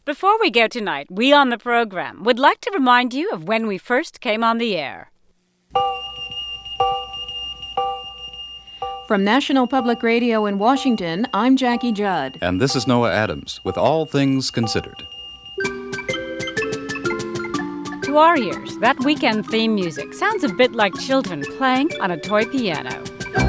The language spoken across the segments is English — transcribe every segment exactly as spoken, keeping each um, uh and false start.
Before we go tonight, we on the program would like to remind you of when we first came on the air. From National Public Radio in Washington, I'm Jackie Judd. And this is Noah Adams with All Things Considered. To our ears, that weekend theme music sounds a bit like children playing on a toy piano.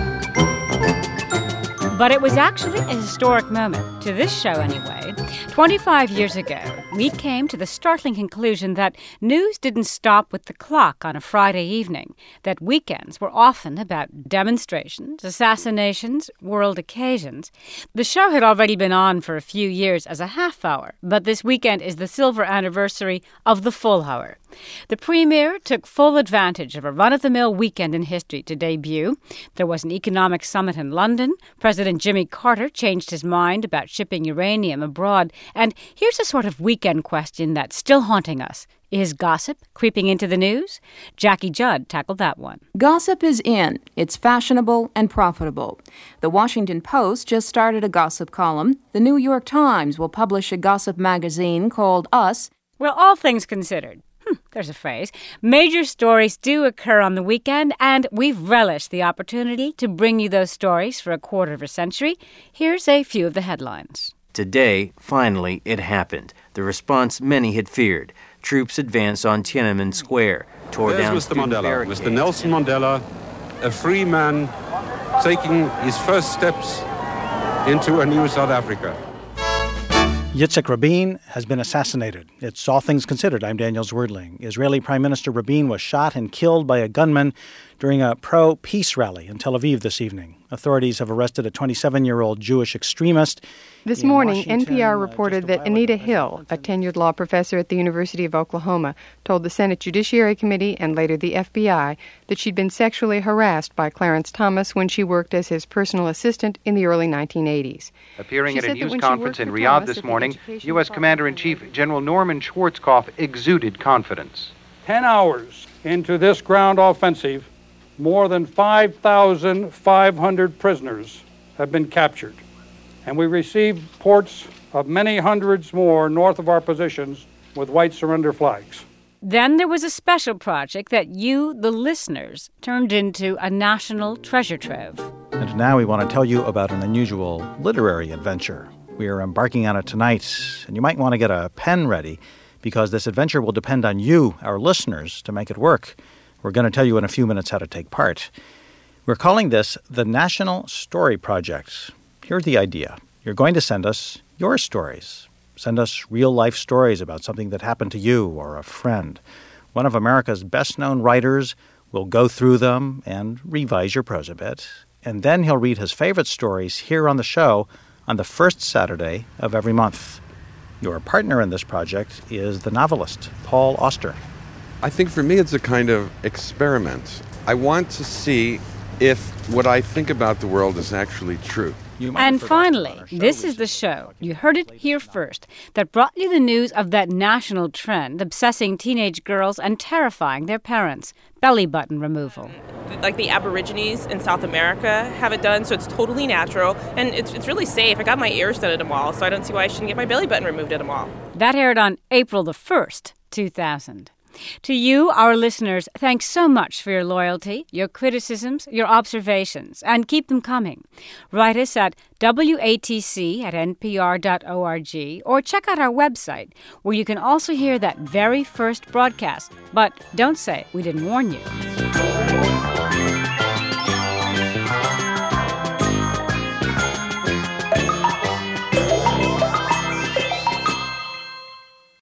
But it was actually a historic moment, to this show anyway. twenty-five years ago, we came to the startling conclusion that news didn't stop with the clock on a Friday evening, that weekends were often about demonstrations, assassinations, world occasions. The show had already been on for a few years as a half hour, but this weekend is the silver anniversary of the full hour. The premiere took full advantage of a run-of-the-mill weekend in history to debut. There was an economic summit in London. President Jimmy Carter changed his mind about shipping uranium abroad. And here's a sort of weekend question that's still haunting us. Is gossip creeping into the news? Jackie Judd tackled that one. Gossip is in. It's fashionable and profitable. The Washington Post just started a gossip column. The New York Times will publish a gossip magazine called Us. Well, all things considered. Hmm, there's a phrase. Major stories do occur on the weekend, and we've relished the opportunity to bring you those stories for a quarter of a century. Here's a few of the headlines. Today, finally, it happened. The response many had feared. Troops advanced on Tiananmen Square, tore There's down Mister Mandela, barricades. Mister Nelson Mandela, a free man taking his first steps into a new South Africa. Yitzhak Rabin has been assassinated. It's All Things Considered. I'm Daniel Zwerdling. Israeli Prime Minister Rabin was shot and killed by a gunman during a pro-peace rally in Tel Aviv this evening. Authorities have arrested a twenty-seven-year-old Jewish extremist. This morning, N P R reported that Anita Hill, a tenured law professor at the University of Oklahoma, told the Senate Judiciary Committee and later the F B I that she'd been sexually harassed by Clarence Thomas when she worked as his personal assistant in the early nineteen eighties. Appearing at a news conference in Riyadh this morning, U S Commander-in-Chief General Norman Schwarzkopf exuded confidence. Ten hours into this ground offensive, more than five thousand five hundred prisoners have been captured, and we received reports of many hundreds more north of our positions with white surrender flags. Then there was a special project that you, the listeners, turned into a national treasure trove. And now we want to tell you about an unusual literary adventure. We are embarking on it tonight, and you might want to get a pen ready because this adventure will depend on you, our listeners, to make it work. We're going to tell you in a few minutes how to take part. We're calling this the National Story Project. Here's the idea. You're going to send us your stories. Send us real-life stories about something that happened to you or a friend. One of America's best-known writers will go through them and revise your prose a bit. And then he'll read his favorite stories here on the show on the first Saturday of every month. Your partner in this project is the novelist, Paul Auster. I think for me it's a kind of experiment. I want to see if what I think about the world is actually true. And finally, this is the show, you heard it here first, that brought you the news of that national trend obsessing teenage girls and terrifying their parents, belly button removal. Like the Aborigines in South America have it done, so it's totally natural, and it's it's really safe. I got my ears done at a mall, so I don't see why I shouldn't get my belly button removed at a mall. That aired on April the first, two thousand. To you, our listeners, thanks so much for your loyalty, your criticisms, your observations, and keep them coming. Write us at W A T C at N P R dot org or check out our website, where you can also hear that very first broadcast. But don't say we didn't warn you.